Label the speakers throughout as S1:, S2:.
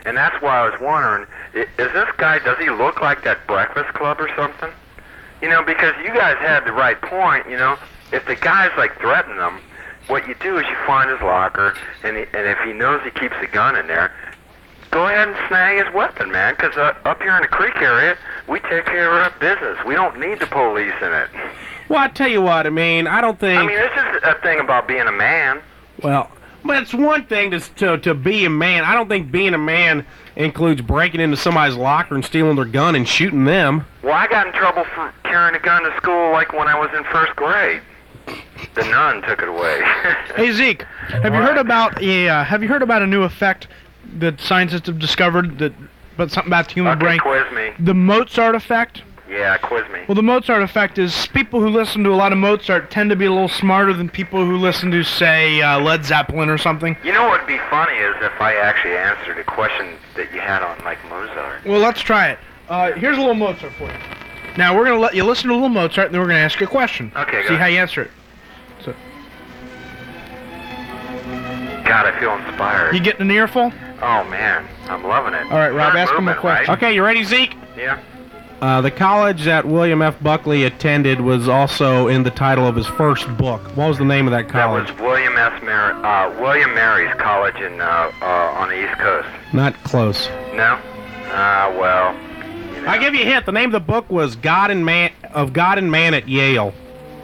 S1: And that's why I was wondering, is this guy, does he look like that Breakfast Club or something? You know, because you guys had the right point, you know. If the guy's, like, threatening them, what you do is you find his locker, and if he knows he keeps a gun in there, go ahead and snag his weapon, man, because up here in the creek area, we take care of our business. We don't need the police in it.
S2: Well, I tell you what, I mean, I don't think...
S1: I mean, this is a thing about being a man.
S2: Well, but it's one thing to be a man. I don't think being a man includes breaking into somebody's locker and stealing their gun and shooting them.
S1: Well, I got in trouble for carrying a gun to school, like, when I was in first grade. The nun took it away.
S3: Hey, Zeke, have you heard about a new effect that scientists have discovered but something about the human brain?
S1: Quiz me.
S3: The Mozart effect?
S1: Yeah, quiz me.
S3: Well, the Mozart effect is people who listen to a lot of Mozart tend to be a little smarter than people who listen to, say, Led Zeppelin or something.
S1: You know what would be funny is if I actually answered a question that you had on, like, Mozart.
S3: Well, let's try it. Here's a little Mozart for you. Now, we're going to let you listen to a little Mozart, and then we're going to ask you a question.
S1: Okay,
S3: See how you answer it. So.
S1: God, I feel inspired.
S3: You getting an earful?
S1: Oh, man. I'm loving it.
S3: All right, Rob, ask him a question.
S1: Right?
S2: Okay, you ready, Zeke?
S1: Yeah.
S2: The college that William F. Buckley attended was also in the title of his first book. What was the name of that college?
S1: That was William Mary's College on the East Coast.
S2: Not close.
S1: No? Well... You know.
S2: I'll give you a hint. The name of the book was God and Man at Yale.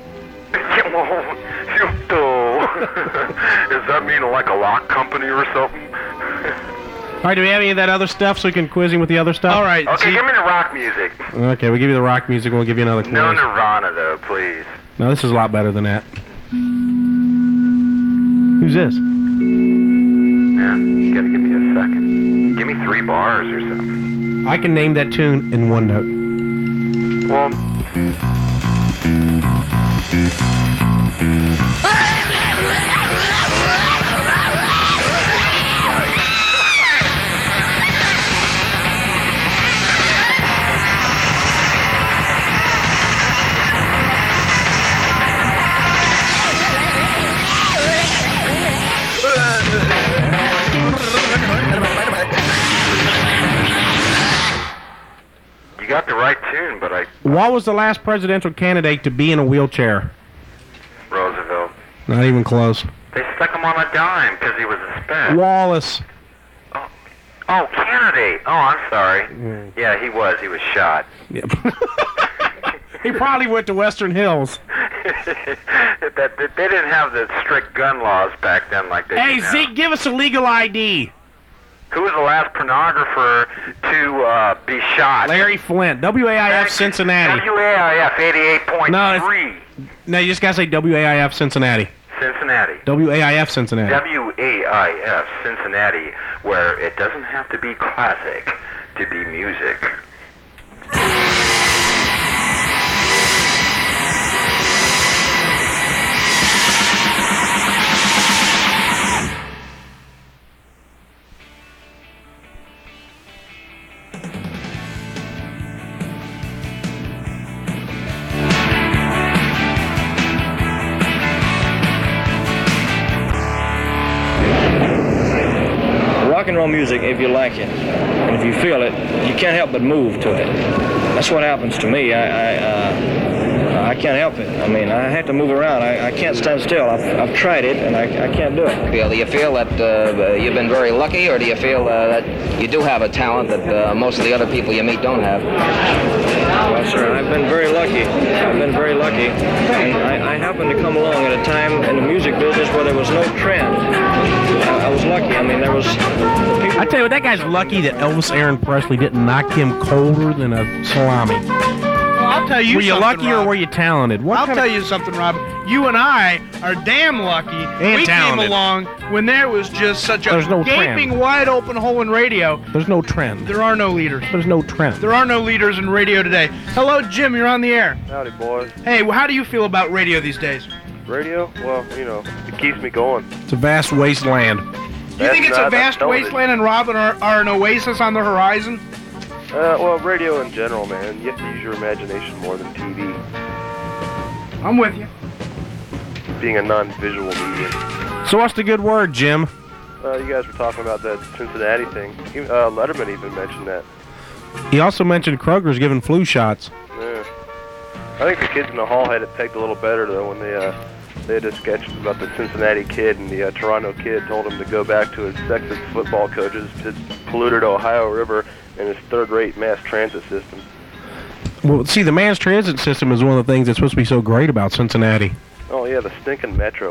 S1: Does that mean like a lock company or something?
S2: All right, do we have any of that other stuff so we can quiz him with the other stuff?
S3: All right.
S1: Okay, give me the rock music.
S2: Okay, we'll give you the rock music. We'll give you another quiz.
S1: No Nirvana, though, please.
S2: No, this is a lot better than that. Who's this?
S1: Yeah, you gotta give me a second. Give me 3 bars or something.
S2: I can name that tune in one note.
S1: Well... You got the right tune, but I...
S2: What was the last presidential candidate to be in a wheelchair?
S1: Roosevelt.
S2: Not even close.
S1: They stuck him on a dime because he was a spec.
S2: Wallace.
S1: Oh, Kennedy. Oh, I'm sorry. Yeah, he was. He was shot.
S2: Yep. He probably went to Western Hills.
S1: They didn't have the strict gun laws back then like they do now.
S2: Hey, Zeke, give us a legal ID.
S1: Who was the last pornographer to be shot?
S2: Larry Flint. WAIF Cincinnati.
S1: WAIF 88.3.
S2: No, you just gotta say WAIF Cincinnati.
S1: Cincinnati.
S2: WAIF Cincinnati.
S1: WAIF Cincinnati, where it doesn't have to be classic to be music.
S4: Rock and roll music, if you like it, and if you feel it, you can't help but move to it. That's what happens to me. I can't help it. I mean, I have to move around. I can't stand still. I've tried it, and I can't do it.
S5: Do you feel that you've been very lucky, or do you feel that you do have a talent that most of the other people you meet don't have?
S4: Well, sir, I've been very lucky. And I happened to come along at a time in the music business where there was no trend. I was lucky. I mean, there was...
S2: I tell you what, that guy's lucky that Elvis Aaron Presley didn't knock him colder than a salami.
S3: I'll tell you
S2: Were you
S3: something,
S2: lucky
S3: Rob.
S2: or were you talented?
S3: I'll tell you something, Rob. You and I are damn lucky.
S2: And
S3: we
S2: talented.
S3: came along when there was just such a
S2: There's no
S3: gaping,
S2: trend.
S3: wide open hole in radio.
S2: There's no trend.
S3: There are no leaders.
S2: There's no trend.
S3: There are no leaders in radio today. Hello, Jim. You're on the air.
S6: Howdy, boys.
S3: Hey, how do you feel about radio these days?
S6: Radio? Well, you know, it keeps me going.
S2: It's a vast wasteland.
S3: You think it's a vast wasteland and Robin are an oasis on the horizon?
S6: Well, radio in general, man. You have to use your imagination more than TV.
S3: I'm with you.
S6: Being a non-visual medium.
S2: So what's the good word, Jim?
S6: You guys were talking about that Cincinnati thing. Letterman even mentioned that.
S2: He also mentioned Kroger's giving flu shots.
S6: Yeah. I think the kids in the hall had it pegged a little better, though, when they had a sketch about the Cincinnati kid, and the Toronto kid told him to go back to his sexist football coaches, his polluted Ohio River, and his third-rate mass transit system.
S2: Well, see, the mass transit system is one of the things that's supposed to be so great about Cincinnati.
S6: Oh, yeah, the stinking metro.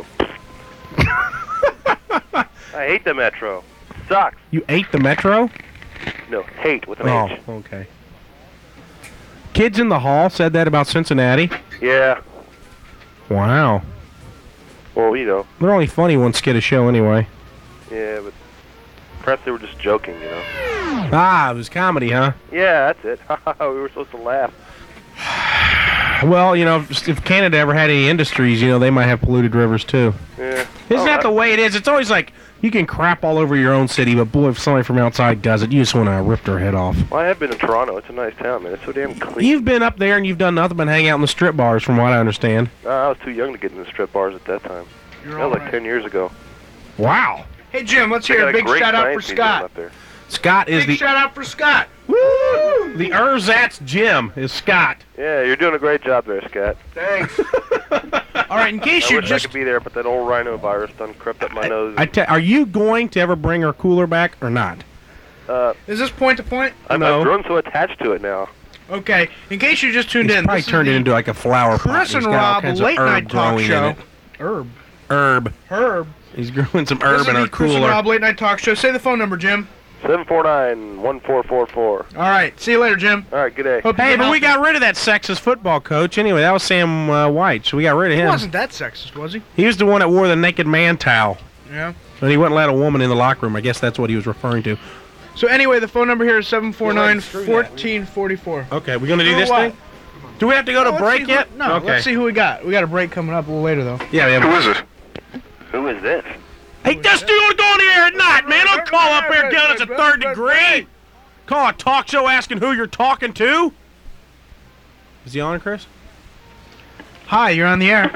S6: I hate the metro. Sucks.
S2: You ate the metro?
S6: No, hate with an H.
S2: Oh, okay. Kids in the hall said that about Cincinnati?
S6: Yeah.
S2: Wow.
S6: Well, you know.
S2: They're only funny one skit a show anyway.
S6: Yeah, but perhaps they were just joking, you know.
S2: Ah, it was comedy, huh?
S6: Yeah, that's it. We were supposed to laugh.
S2: Well, you know, if Canada ever had any industries, you know, they might have polluted rivers too.
S6: Yeah.
S2: Isn't that the way it is? It's always like, you can crap all over your own city, but boy, if somebody from outside does it, you just want to rip their head off.
S6: Well, I have been in Toronto. It's a nice town, man. It's so damn clean.
S2: You've been up there and you've done nothing but hang out in the strip bars, from what I understand.
S6: I was too young to get in the strip bars at that time. That was like 10 years ago.
S2: Wow.
S3: Hey, Jim, let's
S6: They
S3: hear
S6: got
S3: a big
S6: great
S3: shout-out for
S6: science museum
S3: Scott.
S6: up there.
S2: Scott is
S3: Big shout-out for Scott.
S2: Woo! The Erzatz Jim is Scott.
S6: Yeah, you're doing a great job there, Scott.
S3: Thanks. All right, in case
S6: I
S3: you're
S6: wish
S3: just...
S6: I could be there, but that old rhinovirus done crept up my nose.
S2: Are you going to ever bring our cooler back or not?
S3: Is this point-to-point?
S6: I've grown so attached to it now.
S3: Okay, in case you just tuned
S2: He's
S3: in,
S2: probably
S3: this is
S2: turned it
S3: the
S2: into like a flower pot.
S3: Chris
S2: He's
S3: and
S2: got all
S3: Rob
S2: kinds of
S3: late-night
S2: herb
S3: talk
S2: growing in
S3: show.
S2: it. Herb. He's growing some herb
S3: This
S2: in
S3: is
S2: our
S3: the Chris and
S2: cooler.
S3: Rob late-night talk show. Say the phone number, Jim.
S6: 749-1444.
S3: All right, see you later, Jim.
S6: All right, good day.
S3: Hope
S2: Hey,
S3: you're
S2: but we
S3: healthy.
S2: got rid of that sexist football coach. Anyway, that was Sam White, so we got rid of
S3: He
S2: him.
S3: wasn't that sexist, was he?
S2: He was the one that wore the naked man towel.
S3: Yeah.
S2: But he wouldn't let a woman in the locker room. I guess that's what he was referring to.
S3: So anyway, the phone number here is 749-1444.
S2: Okay, we're going to do
S3: For
S2: this
S3: what?
S2: thing? Do we have to go to
S3: Let's
S2: break
S3: see
S2: yet?
S3: No,
S2: Okay.
S3: let's see who we got. We got a break coming up a little later, though.
S2: Yeah, yeah.
S1: Who is it? Who is this?
S2: Hey, this dude will go on the air at night, man. Don't call up here down as a third degree. Call a talk show asking who you're talking to. Is he on, Chris?
S3: Hi, you're on the air.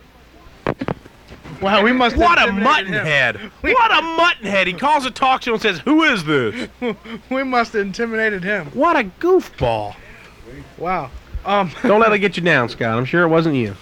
S3: Wow, we must.
S2: What a
S3: intimidated
S2: mutton
S3: him.
S2: head. What a mutton head. He calls a talk show and says, who is this?
S3: We must have intimidated him.
S2: What a goofball.
S3: Wow.
S2: Don't let it get you down, Scott. I'm sure it wasn't you.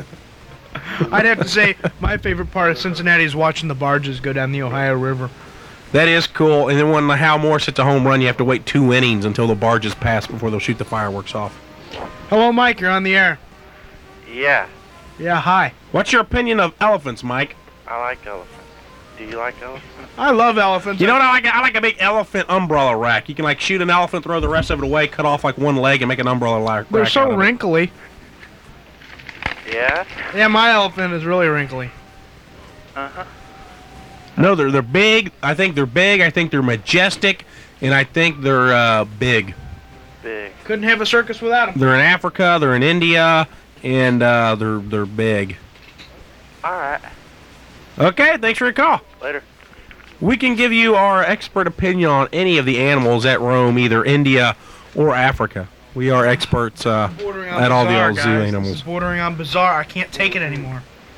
S3: I'd have to say my favorite part of Cincinnati is watching the barges go down the Ohio River.
S2: That is cool. And then when Hal Morris hits a home run, you have to wait 2 innings until the barges pass before they'll shoot the fireworks off.
S3: Hello, Mike. You're on the air.
S1: Yeah,
S3: Yeah, hi.
S2: What's your opinion of elephants, Mike?
S1: I like elephants. Do you like elephants?
S3: I love elephants.
S2: You know what I like? I like a big elephant umbrella rack. You can like shoot an elephant, throw the rest of it away, cut off like one leg, and make an umbrella rack.
S3: They're
S2: out
S3: so
S2: of it.
S3: wrinkly.
S1: Yeah?
S3: Yeah, my elephant is really wrinkly.
S1: Uh-huh.
S2: No, they're big. I think they're big. I think they're majestic, and I think they're big.
S1: Big.
S3: Couldn't have a circus without them.
S2: They're in Africa. They're in India, and they're big.
S1: All right.
S2: Okay, thanks for your call.
S1: Later.
S2: We can give you our expert opinion on any of the animals that roam either India or Africa. We are experts
S3: Bordering on
S2: at all the
S3: bizarre,
S2: old zoo
S3: guys. This
S2: animals.
S3: is bordering on bizarre. I can't take it anymore.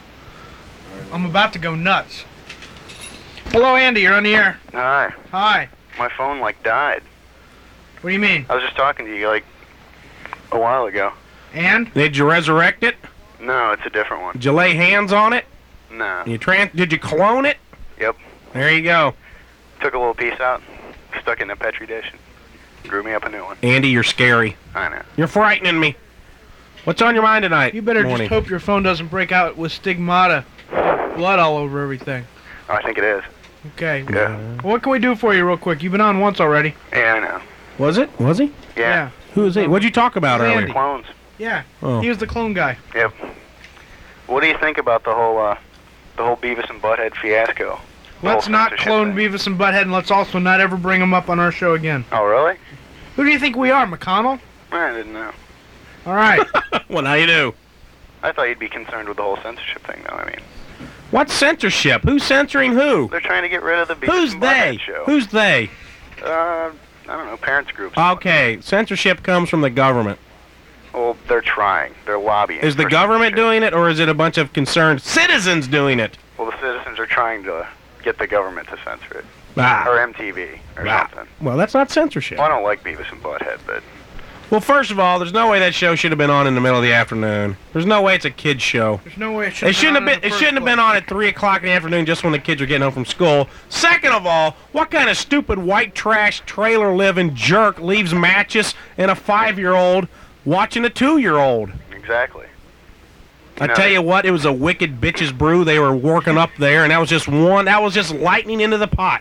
S3: I'm about to go nuts. Hello, Andy. You're on the air.
S1: Hi.
S3: Hi.
S1: My phone, died.
S3: What do you mean?
S1: I was just talking to you, a while ago.
S3: And?
S2: Did you resurrect it?
S1: No, it's a different one.
S2: Did you lay hands on it?
S1: No.
S2: Did you clone it?
S1: Yep.
S2: There you go.
S1: Took a little piece out, stuck it in a Petri dish, and grew me up a new one.
S2: Andy, you're scary.
S1: I know.
S2: You're frightening me. What's on your mind tonight?
S3: You better
S2: Morning?
S3: just hope your phone doesn't break out with stigmata. Blood all over everything.
S1: Oh, I think it is.
S3: Okay.
S1: Yeah.
S3: What can we do for you real quick? You've been on once already.
S1: Yeah, I know.
S2: Was it? Was he?
S1: Yeah.
S2: Who is he? What'd you talk about
S3: Andy.
S2: earlier?
S1: Clones.
S3: Yeah.
S2: Oh.
S3: He was the clone guy.
S1: Yep. What do you think about the whole Beavis and Butthead fiasco? The
S3: Let's
S1: whole
S3: not
S1: censorship
S3: clone
S1: thing?
S3: Beavis and Butthead, and let's also not ever bring them up on our show again.
S1: Oh, really?
S3: Who do you think we are, McConnell?
S1: I didn't know.
S3: All right.
S2: Well, now you do.
S1: I thought you'd be concerned with the whole censorship thing, though. I mean,
S2: What censorship? Who's censoring who?
S1: they're trying to get rid of the Beavis
S2: Who's
S1: and
S2: they?
S1: Butthead show.
S2: Who's they?
S1: I don't know, parents groups.
S2: Okay, censorship comes from the government.
S1: Well, they're trying. They're lobbying.
S2: Is the
S1: for
S2: government
S1: censorship.
S2: doing it, or is it a bunch of concerned citizens doing it?
S1: Well, the citizens are trying to
S7: get the government to censor it.
S2: Ah.
S7: Or MTV or something.
S2: Well, that's not censorship.
S7: Well, I don't like Beavis and Butthead, but...
S2: Well, first of all, there's no way that show should have been on in the middle of the afternoon. There's no way it's a kid's show.
S3: There's no way
S2: It shouldn't have been on at 3 o'clock in the afternoon just when the kids are getting home from school. Second of all, what kind of stupid white trash trailer living jerk leaves matches and a 5-year-old watching a 2-year-old?
S7: Exactly.
S2: I tell you what, it was a wicked bitches brew they were working up there, and that was just lightning into the pot.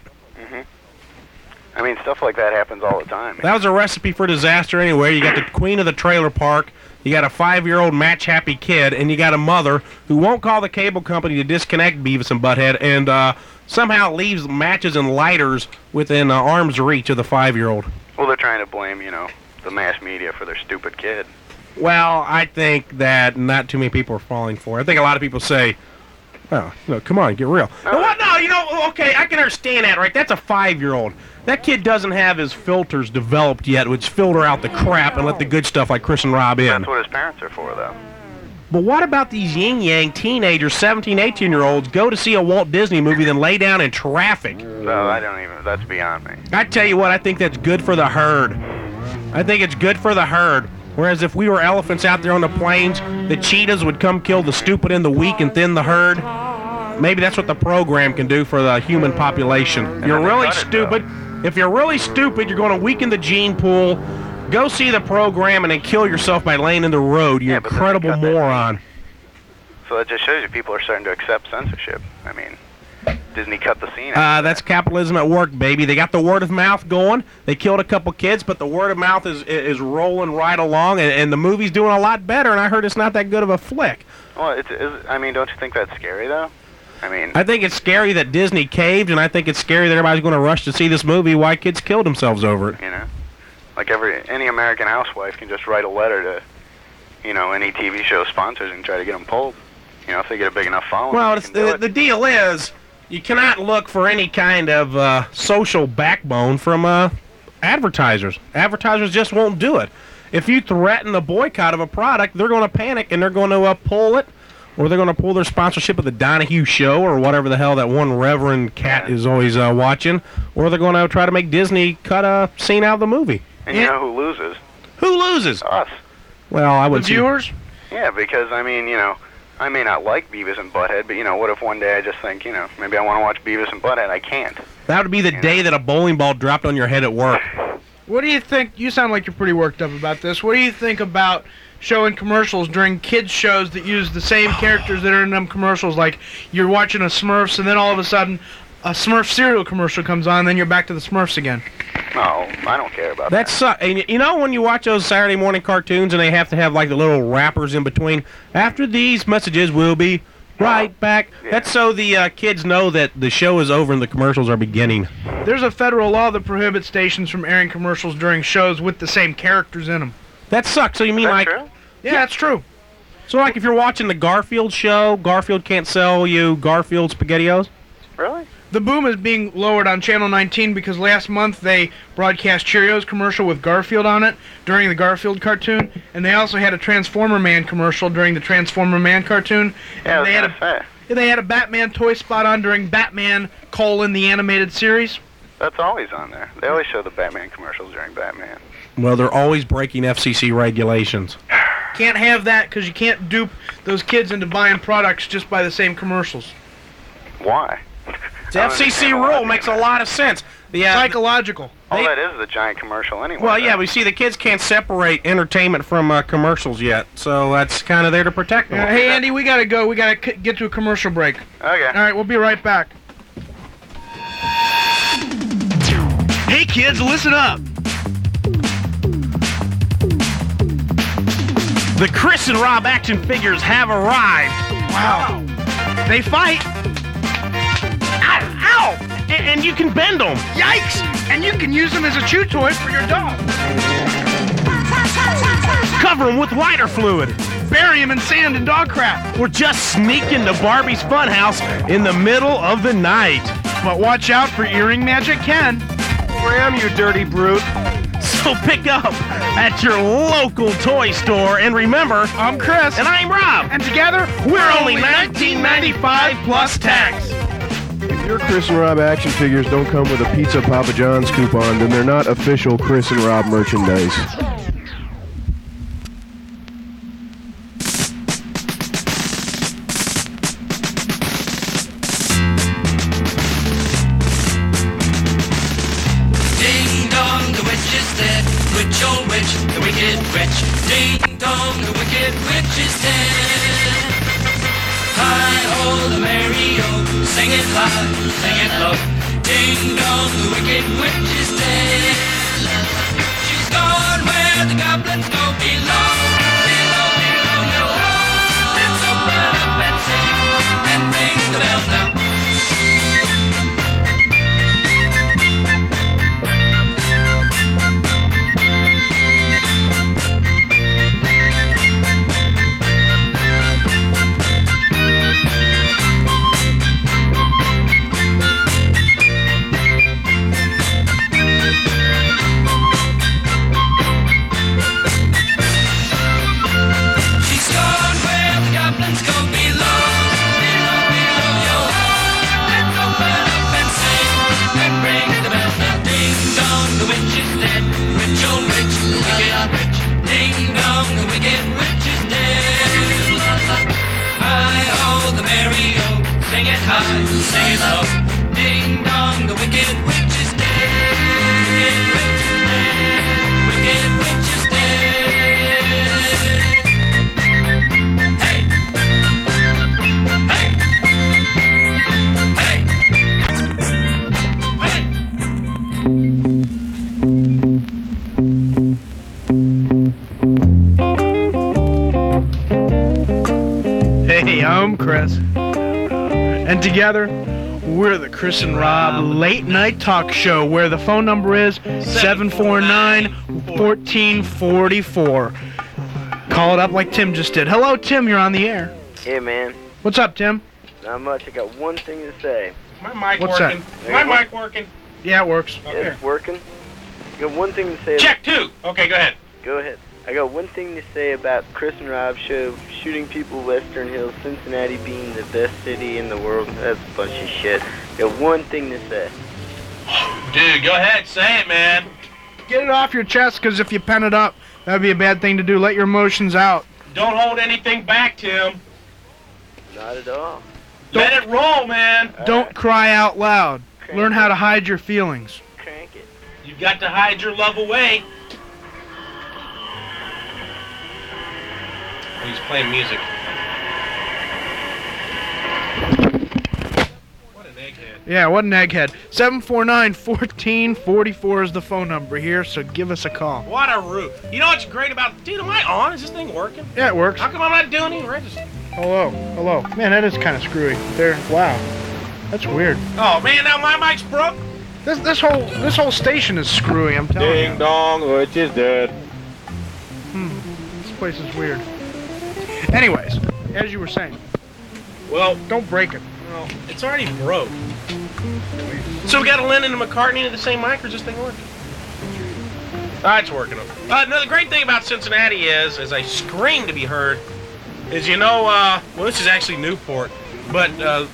S7: I mean, stuff like that happens all the time.
S2: That was a recipe for disaster anyway. You got the queen of the trailer park, you got a 5-year-old match-happy kid, and you got a mother who won't call the cable company to disconnect Beavis and Butthead and somehow leaves matches and lighters within arm's reach of the 5-year-old.
S7: Well, they're trying to blame, the mass media for their stupid kid.
S2: Well, I think that not too many people are falling for it. I think a lot of people say, oh, no, come on, get real. No, okay, I can understand that, right? That's a 5-year-old. That kid doesn't have his filters developed yet, which filter out the crap and let the good stuff like Chris and Rob in.
S7: That's what his parents are for, though.
S2: But what about these yin-yang teenagers, 17, 18-year-olds, go to see a Walt Disney movie, then lay down in traffic?
S7: No, that's beyond me.
S2: I tell you what, I think that's good for the herd. I think it's good for the herd. Whereas if we were elephants out there on the plains, the cheetahs would come kill the stupid and the weak and thin the herd. Maybe that's what the program can do for the human population. You're really stupid. If you're really stupid, you're going to weaken the gene pool. Go see the program and then kill yourself by laying in the road, you incredible moron.
S7: So that just shows you people are starting to accept censorship. I mean, Disney cut the scene.
S2: That's capitalism at work, baby. They got the word of mouth going. They killed a couple kids, but the word of mouth is rolling right along, and the movie's doing a lot better, and I heard it's not that good of a flick.
S7: Well, don't you think that's scary, though?
S2: I think it's scary that Disney caved, and I think it's scary that everybody's going to rush to see this movie. Why kids killed themselves over it?
S7: Like any American housewife can just write a letter to, any TV show sponsors and try to get them pulled. If they get a big enough following.
S2: Well, the deal is, you cannot look for any kind of social backbone from advertisers. Advertisers just won't do it. If you threaten the boycott of a product, they're going to panic and they're going to pull it. Or they're going to pull their sponsorship of the Donahue Show or whatever the hell that one Reverend cat is always watching. Or they're going to try to make Disney cut a scene out of the movie.
S7: And you know who loses?
S2: Who loses?
S7: Us.
S2: Well, I would
S3: the viewers?
S7: Yeah, because, I may not like Beavis and Butthead, but, what if one day I just think, maybe I want to watch Beavis and Butthead? I can't.
S2: That would be the day that a bowling ball dropped on your head at work.
S3: What do you think? You sound like you're pretty worked up about this. What do you think about showing commercials during kids' shows that use the same characters that are in them commercials? Like, you're watching a Smurfs, and then all of a sudden, a Smurf cereal commercial comes on, and then you're back to the Smurfs again.
S7: No, I don't care about that.
S2: And when you watch those Saturday morning cartoons, and they have to have, like, the little rappers in between, after these messages, we'll be right back. Yeah. That's so the kids know that the show is over and the commercials are beginning.
S3: There's a federal law that prohibits stations from airing commercials during shows with the same characters in them.
S2: That sucks. So you mean like...
S7: True?
S3: Yeah, that's true.
S2: So like if you're watching the Garfield show, Garfield can't sell you Garfield SpaghettiOs?
S7: Really?
S3: The boom is being lowered on Channel 19 because last month they broadcast Cheerios commercial with Garfield on it during the Garfield cartoon, and they also had a Transformer Man commercial during the Transformer Man cartoon.
S7: Yeah,
S3: they had a Batman toy spot on during Batman: the animated series.
S7: That's always on there. They always show the Batman commercials during Batman.
S2: Well, they're always breaking FCC regulations.
S3: Can't have that because you can't dupe those kids into buying products just by the same commercials.
S7: Why?
S2: The FCC rule makes a lot of sense.
S3: Psychological.
S7: All that is a giant commercial anyway.
S2: Well, yeah, we see the kids can't separate entertainment from commercials yet, so that's kind of there to protect them.
S3: Hey, Andy, we got to go. We got to get to a commercial break.
S7: Okay.
S3: All right, we'll be right back.
S8: Hey, kids, listen up.
S2: The Chris and Rob action figures have arrived.
S3: Wow. They fight.
S2: Ow! And you can bend them.
S3: Yikes! And you can use them as a chew toy for your dog.
S2: Cover them with lighter fluid.
S3: Bury them in sand and dog crap.
S2: Or just sneak into Barbie's Funhouse in the middle of the night.
S3: But watch out for Earring Magic Ken.
S2: Ram, you dirty brute. So pick up at your local toy store. And remember,
S3: I'm Chris.
S2: And I'm Rob.
S3: And together,
S2: we're only $19.95 plus tax.
S9: If your Chris and Rob action figures don't come with a Pizza Papa John's coupon, then they're not official Chris and Rob merchandise.
S10: Ding dong, the witch is dead. Witch, oh witch, the wicked witch. Ding dong, the wicked witch is dead. Hi-ho, the merry-o, sing it loud, sing it low. Ding dong, the wicked witch is dead. She's gone where the goblins go below, below, below, yo ho. Let's open up and sing and ring the bell now. Sing it high, sing it low. Ding dong, the wicked witch is dead. Wicked witch is dead. Hey,
S3: Hey, I'm Chris. And together, we're the Chris and Rob Late Night Talk Show, where the phone number is 749-1444. Call it up like Tim just did. Hello, Tim, you're on the air.
S11: Hey, man.
S3: What's up, Tim?
S11: Not much. I got one thing to say.
S2: My mic
S3: What's
S2: working?
S3: that?
S2: My mic working?
S3: Yeah, it works.
S2: Okay.
S11: It's working. I got one thing to say.
S2: Check two. Okay, go ahead.
S11: Go ahead. I got one thing to say about Chris and Rob's show, shooting people Western Hills, Cincinnati being the best city in the world. That's a bunch of shit. I got one thing to say.
S2: Dude, go ahead. Say it, man.
S3: Get it off your chest, because if you pen it up, that'd be a bad thing to do. Let your emotions out.
S2: Don't hold anything back, Tim.
S11: Not at all.
S2: Let it roll, man.
S3: Don't cry out loud. Learn how to hide your feelings.
S11: Crank it.
S2: You've got to hide your love away. He's playing music. What an egghead.
S3: Yeah, what an egghead. 749-1444 is the phone number here, so give us a call.
S2: What a roof. You know what's great about... Dude, am I on? Is this thing working?
S3: Yeah, it works.
S2: How come I'm not doing any register?
S3: Hello. Hello. Man, that is kind of screwy. There. Wow. That's weird.
S2: Oh, man, now my mic's broke.
S3: This whole station is screwy, I'm telling you.
S12: Ding dong, which is dead.
S3: This place is weird. Anyways, as you were saying.
S2: Well,
S3: don't break it.
S2: Well, it's already broke. So we got a Lennon and McCartney into the same mic, or is this thing working? It's working. Another great thing about Cincinnati is, as I scream to be heard, is well, this is actually Newport, but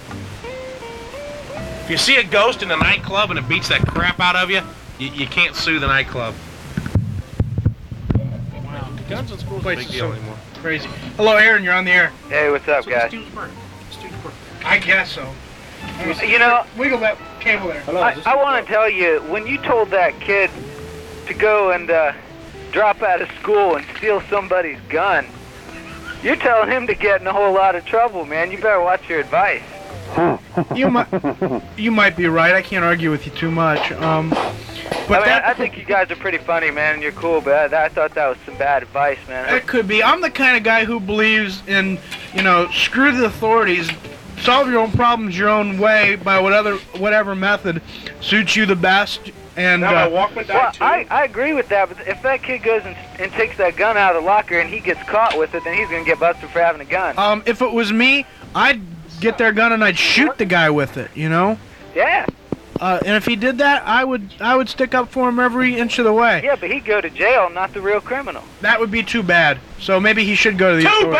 S2: if you see a ghost in a nightclub and it beats that crap out of you, you can't sue the nightclub. Wow, guns in school is a big deal anymore.
S3: Crazy. Hello, Aaron, you're on the air.
S11: Hey, what's up, guys?
S3: I guess so.
S11: You know,
S3: wiggle that cable there.
S11: I want to tell you, when you told that kid to go and drop out of school and steal somebody's gun, you're telling him to get in a whole lot of trouble, man. You better watch your advice.
S3: You might be right. I can't argue with you too much. But
S11: I think you guys are pretty funny, man, and you're cool, but I thought that was some bad advice, man.
S3: It could be. I'm the kind of guy who believes in, screw the authorities. Solve your own problems your own way by whatever method suits you the best. And
S11: I agree with that, but if that kid goes and takes that gun out of the locker and he gets caught with it, then he's going to get busted for having a gun.
S3: If it was me, I'd get their gun and I'd shoot the guy with it,
S11: Yeah.
S3: And if he did that, I would stick up for him every inch of the way.
S11: Yeah, but he'd go to jail, not the real criminal.
S3: That would be too bad. So maybe he should go to the authorities.
S2: Too bad?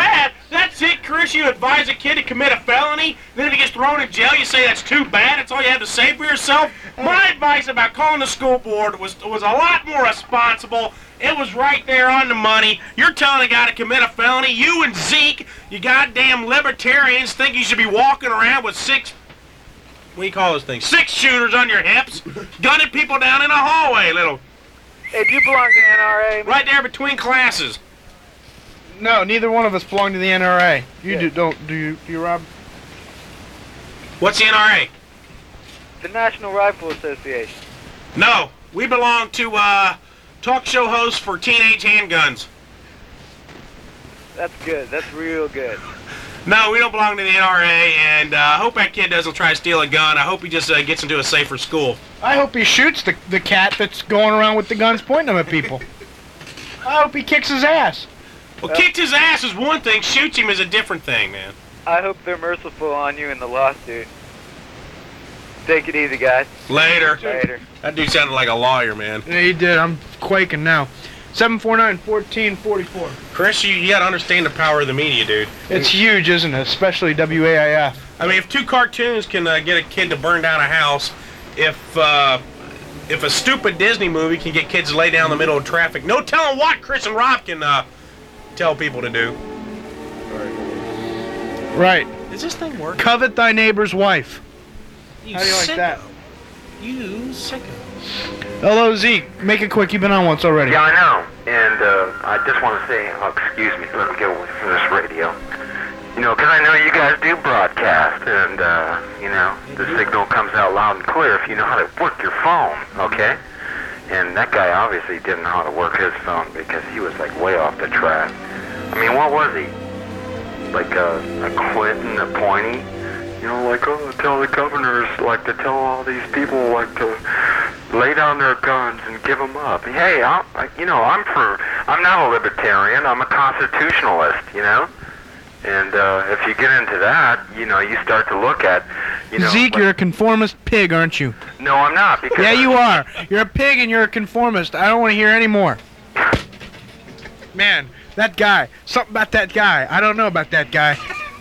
S2: That's it, Chris. You advise a kid to commit a felony, then if he gets thrown in jail, you say that's too bad. That's all you have to say for yourself. My advice about calling the school board was a lot more responsible. It was right there on the money. You're telling a guy to commit a felony. You and Zeke, you goddamn libertarians, think you should be walking around with six shooters on your hips, gunning people down in a hallway, little.
S11: Hey, do you belong to the NRA? Man?
S2: Right there between classes.
S3: No, neither one of us belong to the NRA. You do you, Rob?
S2: What's the NRA?
S11: The National Rifle Association.
S2: No, we belong to talk show hosts for teenage handguns.
S11: That's good. That's real good.
S2: No, we don't belong to the NRA, and I hope that kid doesn't try to steal a gun. I hope he just gets into a safer school.
S3: I hope he shoots the cat that's going around with the guns pointing them at people. I hope he kicks his ass.
S2: Well, kicked his ass is one thing. Shoots him is a different thing, man.
S11: I hope they're merciful on you in the lawsuit. Take it easy, guys.
S2: Later.
S11: Later.
S2: That dude sounded like a lawyer, man.
S3: Yeah, he did. I'm quaking now. 749-1444.
S2: Chris, you gotta understand the power of the media, dude.
S3: It's huge, isn't it? Especially WAIF.
S2: I mean, if two cartoons can get a kid to burn down a house, if a stupid Disney movie can get kids to lay down in the middle of traffic, no telling what Chris and Rob can tell people to do.
S3: Right.
S2: Does this thing work?
S3: Covet thy neighbor's wife.
S2: You
S3: How do you like
S2: sicko.
S3: that?
S2: You sicko.
S3: Hello, Zeke. Make it quick. You've been on once already.
S1: Yeah, I know. And I just want to say, excuse me, let me get away from this radio. You know, because I know you guys do broadcast, and, you know, the signal comes out loud and clear if you know how to work your phone, okay? And that guy obviously didn't know how to work his phone because he was, like, way off the track. I mean, what was he? Like a Clinton appointee? You know, like, oh, tell the governors, like, to tell all these people, like, to lay down their guns and give them up. Hey, I'm not a libertarian. I'm a constitutionalist, you know? And if you get into that, you know, you start to look at, you know...
S3: Zeke, you're a conformist pig, aren't you?
S1: No, I'm not, because...
S3: Yeah, you are. You're a pig and you're a conformist. I don't want to hear any more. Man, that guy. Something about that guy. I don't know about that guy.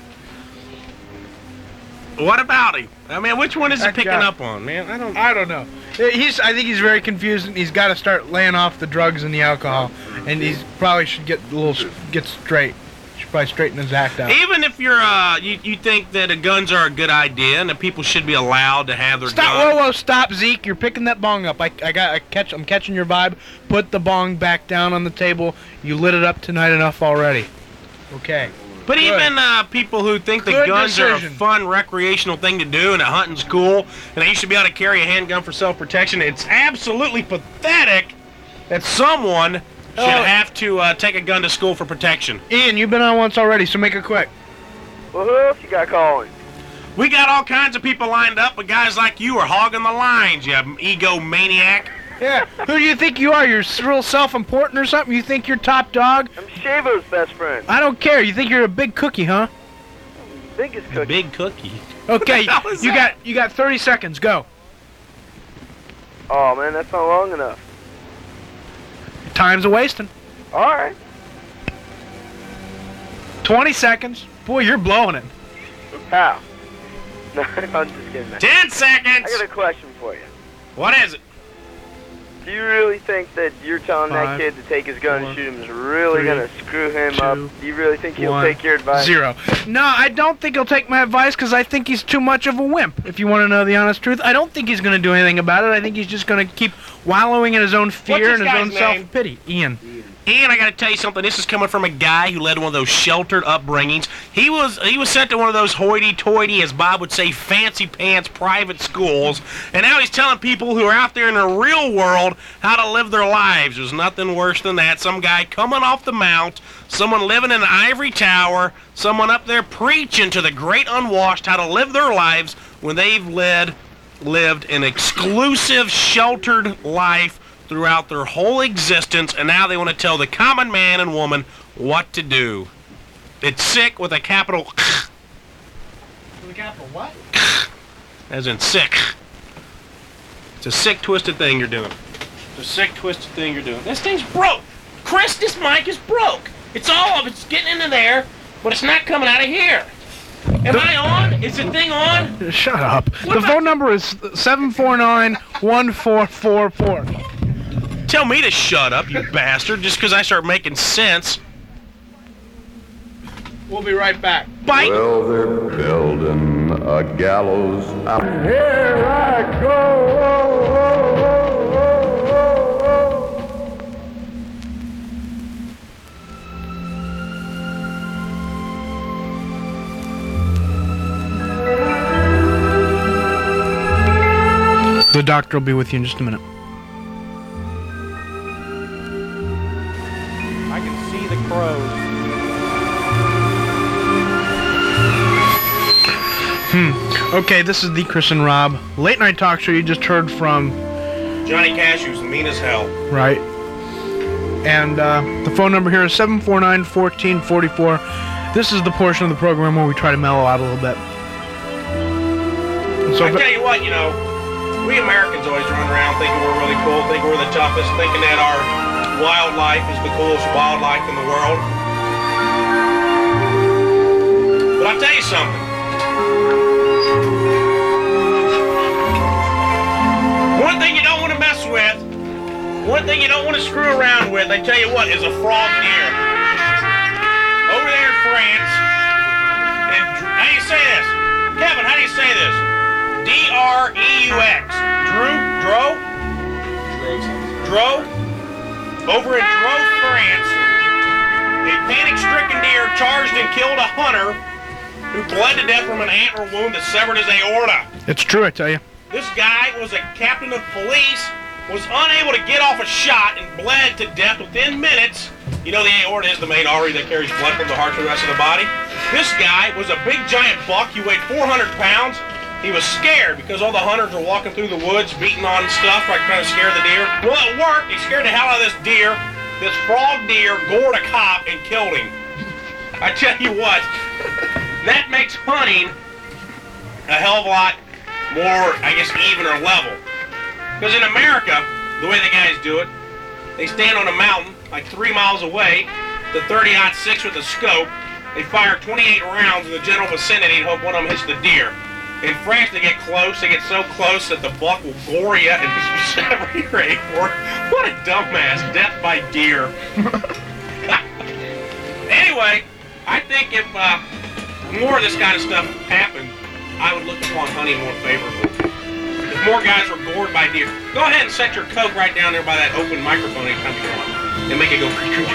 S2: What about him? I mean, which one is he
S3: That
S2: picking
S3: guy.
S2: up on, man?
S3: I don't know. I think he's very confused, and he's got to start laying off the drugs and the alcohol, and he's probably should get straight. Should probably straighten his act out.
S2: Even if you're you think that guns are a good idea and that people should be allowed to have their
S3: Stop!
S2: guns.
S3: Whoa! Stop, Zeke! You're picking that bong up. I'm catching your vibe. Put the bong back down on the table. You lit it up tonight enough already. Okay.
S2: But
S3: Good.
S2: even people who think that
S3: Good
S2: guns
S3: decision.
S2: are a fun recreational thing to do and that hunting's cool and that you should be able to carry a handgun for self-protection, it's absolutely pathetic that someone should have to take a gun to school for protection.
S3: Ian, you've been on once already, so make it quick.
S6: Well, who else you got calling?
S2: We got all kinds of people lined up, but guys like you are hogging the lines, you egomaniac.
S3: Yeah. Who do you think you are? You're real self-important or something? You think you're top dog?
S6: I'm Shavo's best friend.
S3: I don't care. You think you're a big cookie, huh?
S6: Biggest cookie.
S2: Big cookie.
S3: Okay,
S2: What the hell is
S3: you
S2: that?
S3: got 30 seconds. Go.
S6: Oh, man, that's not long enough.
S3: Time's a wasting.
S6: All right.
S3: 20 seconds. Boy, you're blowing it.
S6: How? No, I'm just kidding.
S2: 10 seconds.
S6: I got a question for you.
S2: What is it?
S6: Do you really think that you're telling that
S3: 5,
S6: kid to take his gun
S3: 4,
S6: and shoot him is really
S3: 3,
S6: going to screw him
S3: 2,
S6: up? Do you really think he'll
S3: 1,
S6: take your advice?
S3: 0. No, I don't think he'll take my advice because I think he's too much of a wimp. If you want to know the honest truth, I don't think he's going to do anything about it. I think he's just going to keep wallowing in his own fear
S2: What's
S3: and
S2: this
S3: his own
S2: guy's name?
S3: self-pity. Ian.
S2: Ian, I got to tell you something. This is coming from a guy who led one of those sheltered upbringings. He was sent to one of those hoity-toity, as Bob would say, fancy-pants private schools, and now he's telling people who are out there in the real world how to live their lives. There's nothing worse than that. Some guy coming off the mount, someone living in an ivory tower, someone up there preaching to the great unwashed how to live their lives when they've lived an exclusive, sheltered life throughout their whole existence, and now they want to tell the common man and woman what to do. It's sick with a capital
S3: With a capital what?
S2: as in sick. It's a sick, twisted thing you're doing. It's a sick, twisted thing you're doing. This thing's broke. Chris, this mic is broke. It's getting into there, but it's not coming out of here. Am I on? Is the thing on?
S3: Shut up. The phone number is 749-1444.
S2: Tell me to shut up, you bastard, just because I start making sense.
S3: We'll be right back.
S2: Bye.
S13: Well, they're building a gallows out. Here I
S3: The doctor will be with you in just a minute.
S2: I can see the crows.
S3: Okay, this is the Chris and Rob late night talk show. You just heard from
S2: Johnny Cash, who's mean as hell.
S3: Right. And the phone number here is 749-1444. This is the portion of the program where we try to mellow out a little bit. So
S2: I tell you what, you know, we Americans always run around thinking we're really cool, thinking we're the toughest, thinking that our wildlife is the coolest wildlife in the world. But I'll tell you something. One thing you don't want to mess with, one thing you don't want to screw around with, I tell you what, is a frog deer. Over there in France, and how do you say this? Kevin, how do you say this? D-R-E-U-X. Dreux? Over in Dreux, France, a panic-stricken deer charged and killed a hunter who bled to death from an antler wound that severed his aorta.
S3: it's true, I tell you.
S2: This guy was a captain of police, was unable to get off a shot, and bled to death within minutes. You know the aorta is the main artery that carries blood from the heart to the rest of the body. This guy was a big giant buck. He weighed 400 pounds. He was scared because all the hunters were walking through the woods, beating on stuff, like trying to scare the deer. Well, it worked. He scared the hell out of this deer. This frog deer gored a cop and killed him. I tell you what, that makes hunting a hell of a lot more, I guess, even or level. Because in America, the way the guys do it, they stand on a mountain like 3 miles away, the 30-06 with a scope. They fire 28 rounds in the general vicinity and hope one of them hits the deer. In France, they get close. They get so close that the buck will gore you and sever your aorta. What a dumbass. Death by deer. Anyway, I think if more of this kind of stuff happened, I would look upon hunting more favorably. If more guys were gored by deer, go ahead and set your coat right down there by that open microphone anytime you want, and make it go.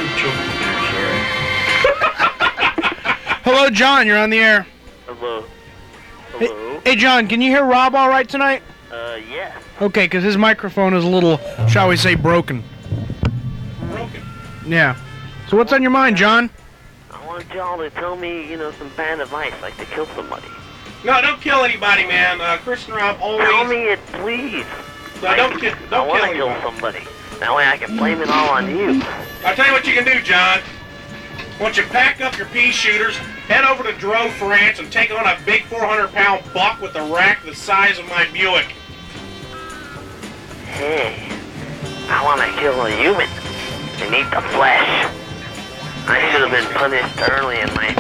S3: Hello, John. You're on the air.
S14: Hello.
S3: Hey, John. Can you hear Rob all right tonight?
S14: Yeah.
S3: Okay, because his microphone is a little, shall we say, broken.
S2: Broken?
S3: Yeah. So what's on your mind, John?
S14: I want y'all to tell me, some bad advice, like to kill somebody.
S2: No, don't kill anybody, man. Chris and Rob always...
S14: Tell me it, please.
S2: No, don't kill
S14: I want to
S2: anybody.
S14: kill somebody. That way I can blame it all on you.
S2: I'll tell you what you can do, John. Once you pack up your pea shooters, head over to Dreux, France, and take on a big 400-pound buck with a rack the size of my Buick.
S14: Hey, I want to kill a human and eat the flesh. I should have been punished early in life.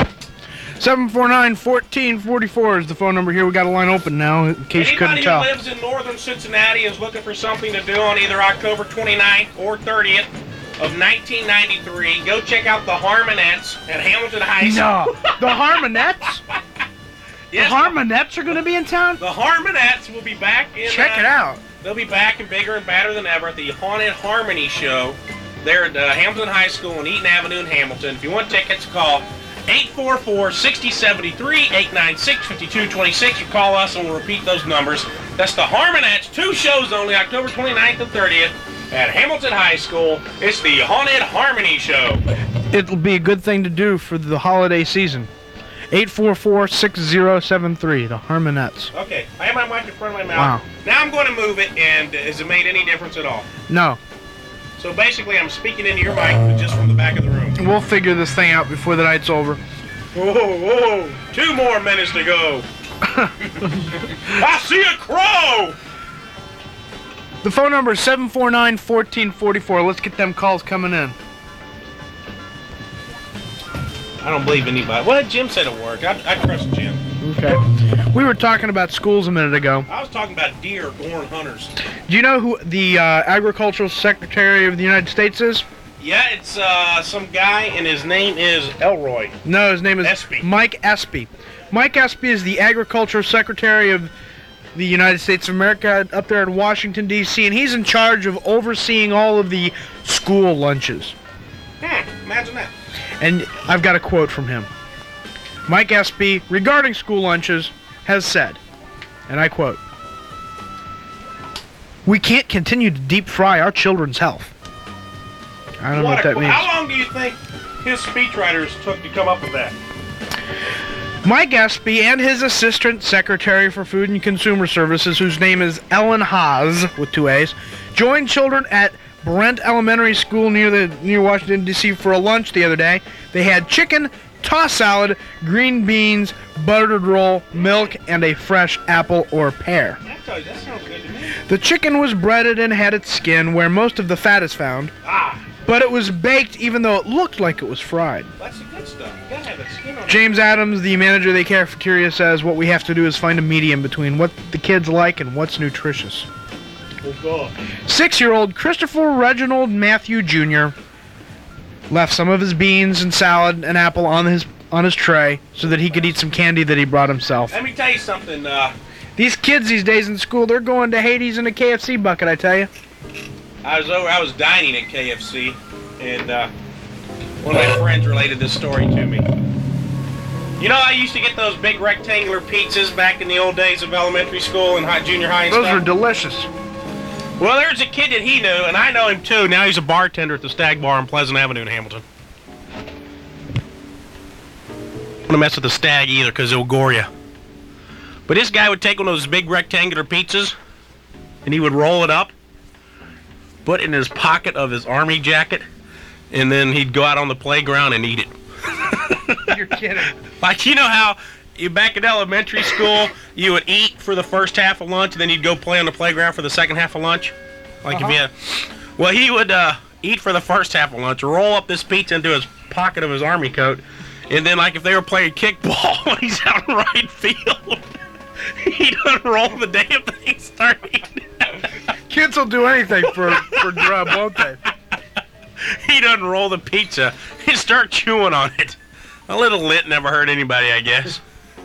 S3: 749-1444 is the phone number here. We got a line open now, in case you couldn't tell.
S2: Anybody who lives in northern Cincinnati is looking for something to do on either October 29th or 30th of 1993. Go check out the Harmonettes at Hamilton High School.
S3: No, the Harmonettes?
S2: Yes,
S3: the Harmonettes are going to be in town?
S2: The Harmonettes will be back in...
S3: Check it out.
S2: They'll be back and bigger and badder than ever at the Haunted Harmony Show. They're at Hamilton High School on Eaton Avenue in Hamilton. If you want tickets, call 844-6073, 896-5226. You call us and we'll repeat those numbers. That's the Harmonettes. 2 shows only, October 29th and 30th at Hamilton High School. It's the Haunted Harmony Show.
S3: It'll be a good thing to do for the holiday season. 844-6073, the Harmonettes.
S2: Okay, I have my mic in front of my mouth.
S3: Wow.
S2: Now I'm going to move it, and has it made any difference at all?
S3: No.
S2: So basically, I'm speaking into your mic, but just from the back of the room.
S3: We'll figure this thing out before the night's over.
S2: Whoa, 2 more minutes to go. I see a crow!
S3: The phone number is 749-1444. Let's get them calls coming in.
S2: I don't believe anybody. Well, Jim said it worked. I trust Jim.
S3: Okay. We were talking about schools a minute ago.
S2: I was talking about deer going hunters.
S3: Do you know who the Agricultural Secretary of the United States is?
S2: Yeah, it's some guy, and his name is Elroy.
S3: No, his name is
S2: Espy.
S3: Mike Espy. Mike Espy is the Agricultural Secretary of the United States of America up there in Washington, D.C., and he's in charge of overseeing all of the school lunches.
S2: Imagine that.
S3: And I've got a quote from him. Mike Espy, regarding school lunches, has said, and I quote, "We can't continue to deep fry our children's health." I don't know what that means.
S2: How long do you think his speechwriters took to come up with that?
S3: Mike Espy and his Assistant Secretary for Food and Consumer Services, whose name is Ellen Haas, with 2 A's, joined children at Brent Elementary School near Washington, D.C. for a lunch the other day. They had chicken, tossed salad, green beans, buttered roll, milk, and a fresh apple or pear.
S2: That sounds good to me.
S3: The chicken was breaded and had its skin where most of the fat is found, but it was baked even though it looked like it was fried.
S2: That's the good stuff. You gotta have that skin on.
S3: James Adams, the manager of the cafeteria, says what we have to do is find a medium between what the kids like and what's nutritious. 6-year-old Christopher Reginald Matthew Jr. left some of his beans and salad and apple on his tray so that he could eat some candy that he brought himself.
S2: Let me tell you something.
S3: These kids these days in school, they're going to Hades in a KFC bucket, I tell you.
S2: I was dining at KFC, and one of my friends related this story to me. You know, I used to get those big rectangular pizzas back in the old days of elementary school and junior high and
S3: Those
S2: stuff.
S3: were delicious.
S2: Well, there's a kid that he knew, and I know him too. Now he's a bartender at the Stag Bar on Pleasant Avenue in Hamilton. I don't want to mess with the Stag either, because it'll gore you. But this guy would take one of those big rectangular pizzas, and he would roll it up, put it in his pocket of his army jacket, and then he'd go out on the playground and eat it.
S3: You're kidding.
S2: Like, you know how back in elementary school, you would eat for the first half of lunch, and then you'd go play on the playground for the second half of lunch? Like if you had, well, he would eat for the first half of lunch, roll up this pizza into his pocket of his army coat, and then like if they were playing kickball when he's out in right field, he'd unroll the damn thing, start eating.
S3: Kids will do anything for grub, won't they?
S2: He'd unroll the pizza and start chewing on it. A little lit never hurt anybody, I guess.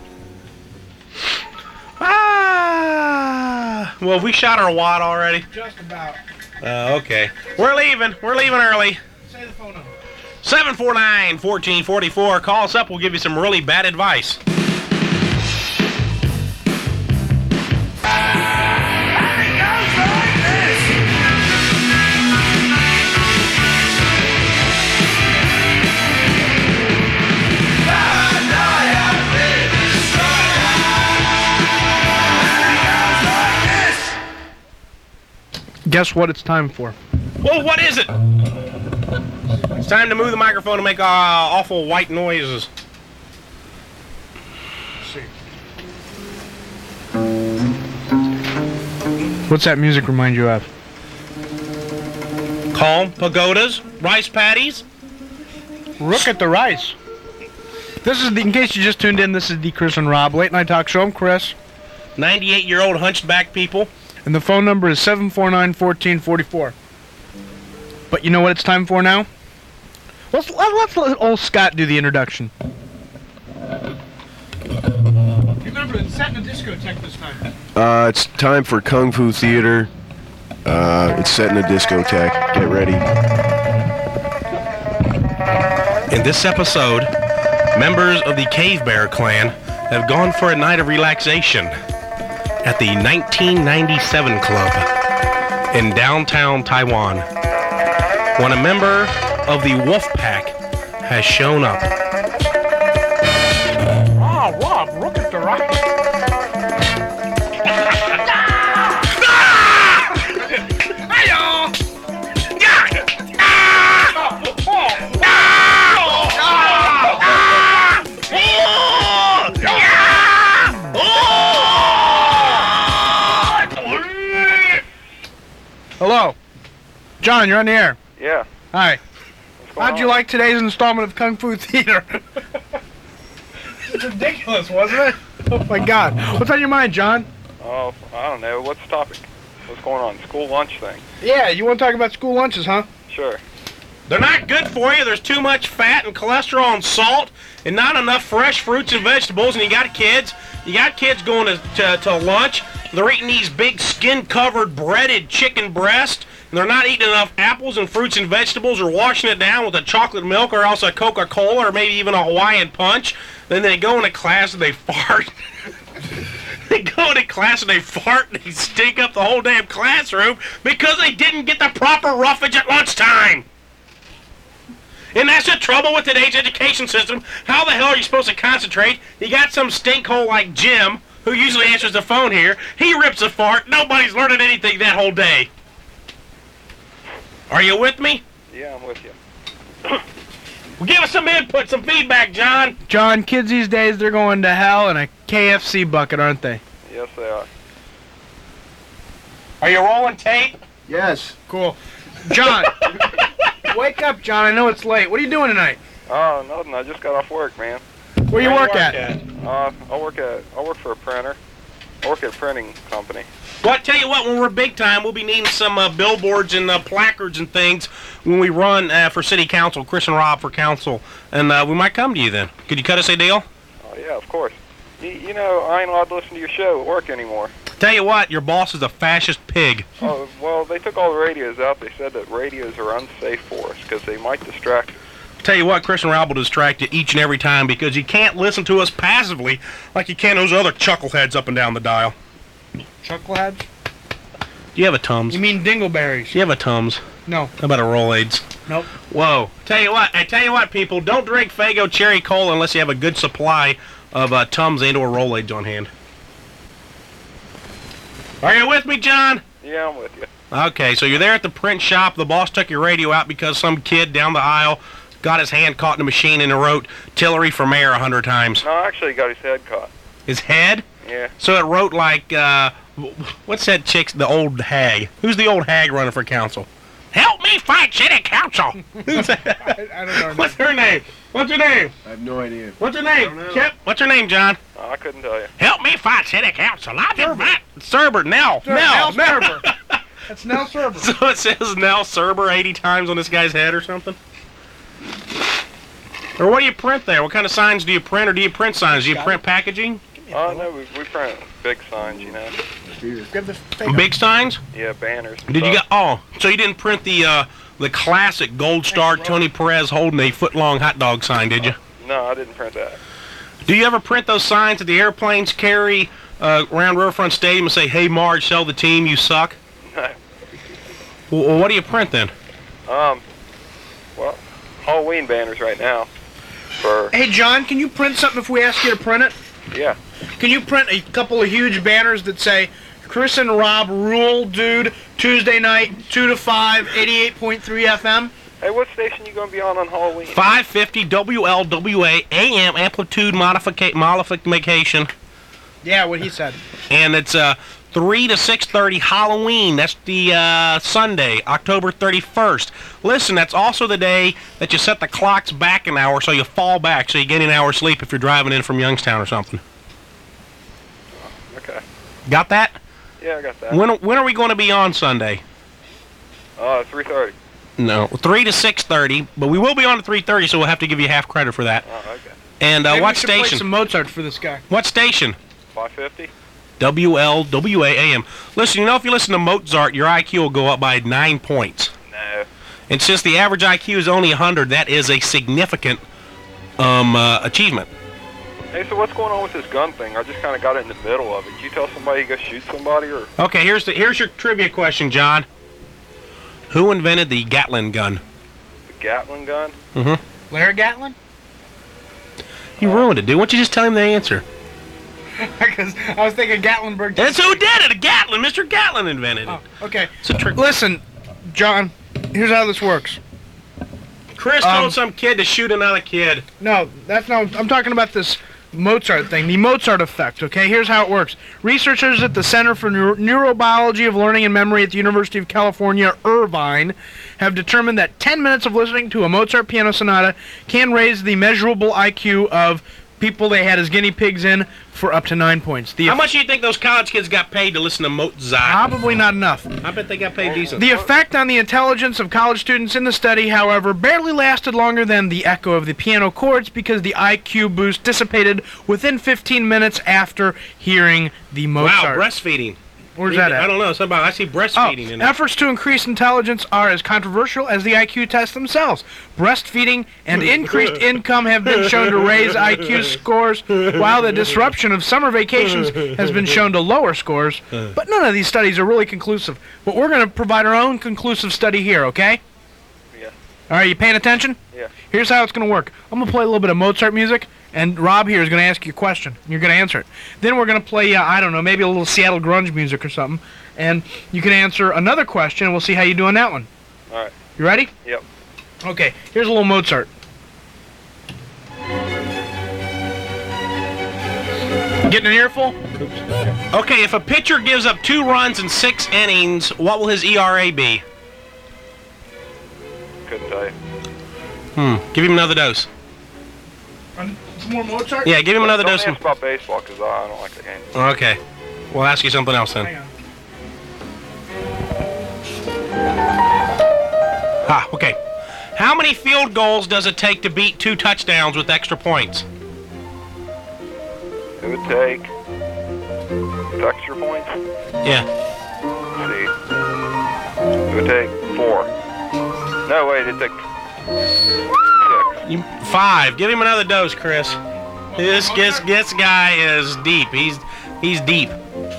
S2: Well, we shot our wad already?
S3: Just about.
S2: Okay. We're leaving. We're leaving early.
S3: Say the phone number.
S2: 749-1444. Call us up. We'll give you some really bad advice.
S3: Guess what it's time for?
S2: Well, what is it? It's time to move the microphone to make awful white noises.
S3: What's that music remind you of?
S2: Calm, pagodas, rice patties.
S3: Rook at the rice. This is in case you just tuned in, this is the Chris and Rob Late Night Talk Show. I'm Chris.
S2: 98-year-old hunchback people.
S3: And the phone number is 749-1444. But you know what it's time for now? Let's let old Scott do the introduction. Remember, it's set in a discotheque this time.
S9: It's time for Kung Fu Theater. It's set in a discotheque. Get ready.
S2: In this episode, members of the Cave Bear clan have gone for a night of relaxation at the 1997 Club in downtown Taiwan, when a member of the Wolf Pack has shown up.
S3: Oh, Rob, look at the rock. Hello. John, you're on the air.
S6: Yeah.
S3: Hi.
S6: What's
S3: How'd you like today's installment of Kung Fu Theater? It's ridiculous, wasn't it? Oh my God. What's on your mind, John?
S15: Oh, I don't know. What's the topic? What's going on? School lunch thing.
S3: Yeah, you want to talk about school lunches, huh?
S15: Sure.
S2: They're not good for you. There's too much fat and cholesterol and salt and not enough fresh fruits and vegetables. And you got kids going to lunch. They're eating these big skin-covered breaded chicken breast. And they're not eating enough apples and fruits and vegetables or washing it down with a chocolate milk or else a Coca-Cola or maybe even a Hawaiian punch. Then they go into class and they fart. They go into class and they fart and they stink up the whole damn classroom because they didn't get the proper roughage at lunchtime. And that's the trouble with today's education system. How the hell are you supposed to concentrate? You got some stinkhole like Jim, who usually answers the phone here. He rips a fart. Nobody's learning anything that whole day. Are you with me?
S15: Yeah, I'm with you.
S2: Well, give us some input, some feedback, John.
S3: John, kids these days, they're going to hell in a KFC bucket, aren't they?
S15: Yes, they are.
S2: Are you rolling tape?
S9: Yes.
S3: Cool. John, wake up, John. I know it's late. What are you doing tonight?
S15: Oh, nothing. I just got off work, man.
S3: Where you work at?
S15: I work for a printer. I work at a printing company.
S2: Well, I tell you what, when we're big time, we'll be needing some billboards and placards and things when we run for city council, Chris and Rob for council, and we might come to you then. Could you cut us a deal?
S15: Oh, yeah, of course. You know, I ain't allowed to listen to your show at work anymore.
S2: Tell you what, your boss is a fascist pig.
S15: Oh, well, they took all the radios out. They said that radios are unsafe for us because they might distract us.
S2: Tell you what, Chris and Rob will distract you each and every time because you can't listen to us passively like you can those other chuckleheads up and down the dial.
S3: Chuckleheads?
S2: Do you have a Tums?
S3: You mean dingleberries?
S2: Do you have a Tums?
S3: No.
S2: How about a Rolaids?
S3: Nope.
S2: Whoa. Tell you what, people, don't drink Faygo Cherry Cola unless you have a good supply of Tums and or Rolaids on hand. Are you with me, John?
S15: Yeah, I'm with you.
S2: Okay, so you're there at the print shop. The boss took your radio out because some kid down the aisle got his hand caught in a machine and it wrote Tillery for mayor 100 times.
S15: No, actually, he got his head caught.
S2: His head?
S15: Yeah.
S2: So it wrote like, what's that chick's, the old hag? Who's the old hag running for council? Help me fight city council! Who's that?
S3: I don't know.
S2: What's her name? What's her name?
S9: I have no idea.
S2: What's her name? Chip? What's her name, John?
S15: I couldn't tell you.
S2: Help me fight city council. I did not. Serber, Nell.
S3: Nell Serber. That's Nell Serber.
S2: So it says Nell Serber 80 times on this guy's head or something? Or what do you print there? What kind of signs do you print, or do you print signs? Do you print packaging?
S15: Oh, no, we print big signs, you know.
S3: Grab the
S2: Big signs?
S15: Yeah, banners. and
S2: Did you
S15: stuff.
S2: get? Oh, so you didn't print the classic Gold Star Tony Perez holding a foot-long hot dog sign, did you?
S15: No, I didn't print that.
S2: Do you ever print those signs that the airplanes carry around Riverfront Stadium and say, "Hey Marge, sell the team, you suck"?
S15: No.
S2: Well, what do you print then?
S15: Well, Halloween banners right now.
S3: Hey, John, can you print something if we ask you to print it?
S15: Yeah.
S3: Can you print a couple of huge banners that say, Chris and Rob rule, dude, Tuesday night, 2 to 5, 88.3 FM?
S15: Hey, what station you going to be on Halloween?
S2: 550 WLWA AM amplitude modification.
S3: Yeah, what he said.
S2: And it's 3 to 6:30 Halloween. That's the Sunday, October 31st. Listen, that's also the day that you set the clocks back an hour so you fall back so you get an hour's sleep if you're driving in from Youngstown or something.
S15: Okay.
S2: Got that?
S15: Yeah, I got that.
S2: When are we going to be on Sunday?
S15: 3:30.
S2: No, 3 to 6:30, but we will be on at 3:30, so we'll have to give you half credit for that.
S15: Oh, okay.
S2: And
S3: Maybe
S2: what
S3: we should
S2: station?
S3: play some Mozart for this guy.
S2: What station?
S15: 550.
S2: WLWA AM. Listen, you know, if you listen to Mozart, your IQ will go up by 9 points.
S15: No.
S2: And since the average IQ is only 100, that is a significant achievement.
S15: Hey, so what's going on with this gun thing? I just kind of got it in the middle of it. Did you tell somebody to go shoot somebody, or?
S2: Okay, here's your trivia question, John. Who invented the Gatling gun?
S15: The Gatling gun?
S2: Mm-hmm.
S3: Larry Gatlin?
S2: You ruined it, dude. Why don't you just tell him the answer?
S3: Because I was thinking Gatlinburg.
S2: That's who did it. Gatlin. Mr. Gatlin invented it.
S3: Oh, okay.
S2: It's a trick.
S3: Listen, John, here's how this works.
S2: Chris told some kid to shoot another kid.
S3: No, that's not. I'm talking about this Mozart thing, the Mozart effect, okay? Here's how it works. Researchers at the Center for Neurobiology of Learning and Memory at the University of California, Irvine, have determined that 10 minutes of listening to a Mozart piano sonata can raise the measurable IQ of people they had as guinea pigs in for up to 9 points.
S2: How much do you think those college kids got paid to listen to Mozart?
S3: Probably not enough.
S2: I bet they got paid decent.
S3: The effect on the intelligence of college students in the study, however, barely lasted longer than the echo of the piano chords because the IQ boost dissipated within 15 minutes after hearing the Mozart.
S2: Wow, breastfeeding.
S3: Where's that at?
S2: I don't know. Something about, I see breastfeeding in it.
S3: Efforts to increase intelligence are as controversial as the IQ tests themselves. Breastfeeding and increased income have been shown to raise IQ scores, while the disruption of summer vacations has been shown to lower scores. But none of these studies are really conclusive. But we're going to provide our own conclusive study here, okay?
S15: Yeah.
S3: All right, you paying attention?
S15: Yeah.
S3: Here's how it's going to work. I'm going to play a little bit of Mozart music, and Rob here is going to ask you a question. And you're going to answer it. Then we're going to play, I don't know, maybe a little Seattle grunge music or something, and you can answer another question, and we'll see how you do on that one.
S15: All right.
S3: You ready?
S15: Yep.
S3: Okay, here's a little Mozart. Getting an earful?
S2: Okay, if a pitcher gives up 2 runs in 6 innings, what will his ERA be?
S15: Couldn't tell you.
S2: Give him another dose.
S3: Some more Mozart?
S2: Yeah, give him another dose.
S15: Don't ask about baseball, because I don't like the game.
S2: Okay. We'll ask you something else then.
S3: Hang on.
S2: Okay. How many field goals does it take to beat 2 touchdowns with extra points?
S15: It would take extra points.
S2: Yeah.
S15: Let's see. It would take 4. No, wait, it'd take 6.
S2: 5. Give him another dose, Chris. This guy is deep. He's deep.